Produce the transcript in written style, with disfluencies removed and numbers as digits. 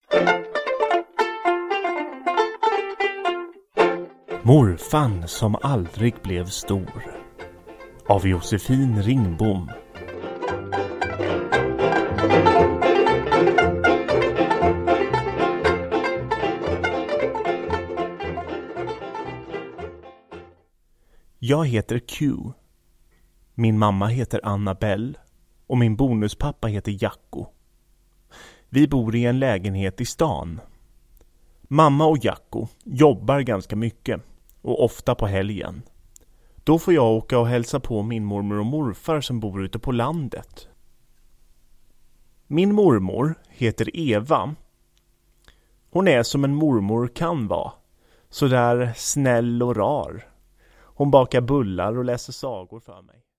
Morfan som aldrig blev stor av Josefin Ringbom. Jag heter Q. Min mamma heter Annabelle och min bonuspappa heter Jacko. Vi bor i en lägenhet i stan. Mamma och Jacko jobbar ganska mycket och ofta på helgen. Då får jag åka och hälsa på min mormor och morfar som bor ute på landet. Min mormor heter Eva. Hon är som en mormor kan vara. Så där snäll och rar. Hon bakar bullar och läser sagor för mig.